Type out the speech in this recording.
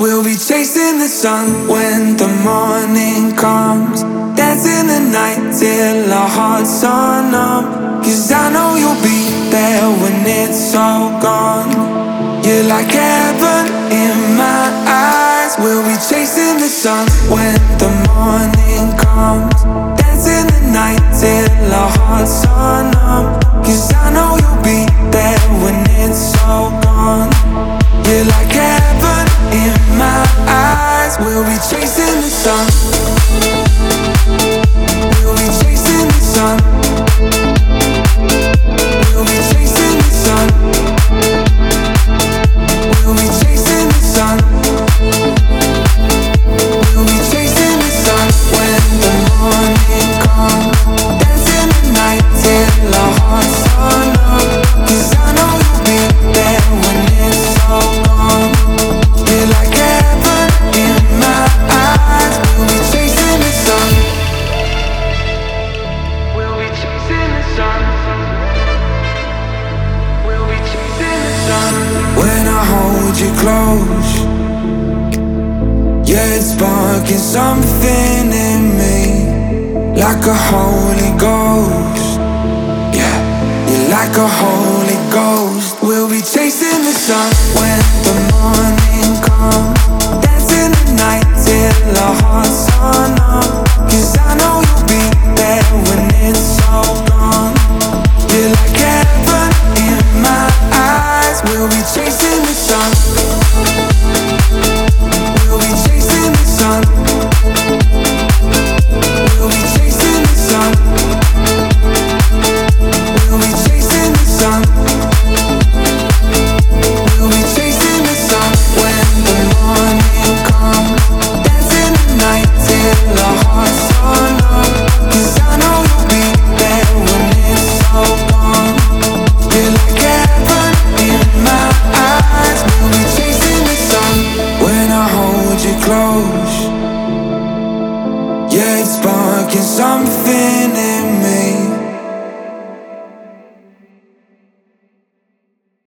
We'll be chasing the sun when the morning comes, dancing the night till our hearts are numb. 'Cause I know you'll be there when it's all gone. You're like heaven in my eyes. We'll be chasing the sun when the morning comes, dancing the night till our hearts are numb. 'Cause I know you'll be there when it's all gone. You're like heaven in my eyes. We'll be chasing the sun. We'll be chasing the sun. We'll be chasing the sun. We'll be chasing the sun. We'll be chasing the sun when the morning comes, dancing the night till our hearts are numb. 'Cause I know you'll be there when it's all gone. You're like heaven in my eyes. We'll be chasing the sun. We'll be chasing the sun. We'll be chasing the sun. When I hold you close, yeah, it's sparking something in me, like a Holy Ghost. Yeah, you're like a Holy Ghost. We'll be chasing the sun when the morning comes, dancing the night till our hearts are numb. 'Cause I know you'll be there when it's all gone. You're like heaven in my eyes. We'll be chasing the sun. We'll be chasing the sun. We'll be chasing the sun. We'll be chasing the sun. We'll be chasing the sun when the morning comes, dancing the night till our hearts are numb. 'Cause I know you'll be there when it's all gone. You're like heaven in my eyes. We'll be chasing the sun when I hold you close. Yeah, it's sparking something in me,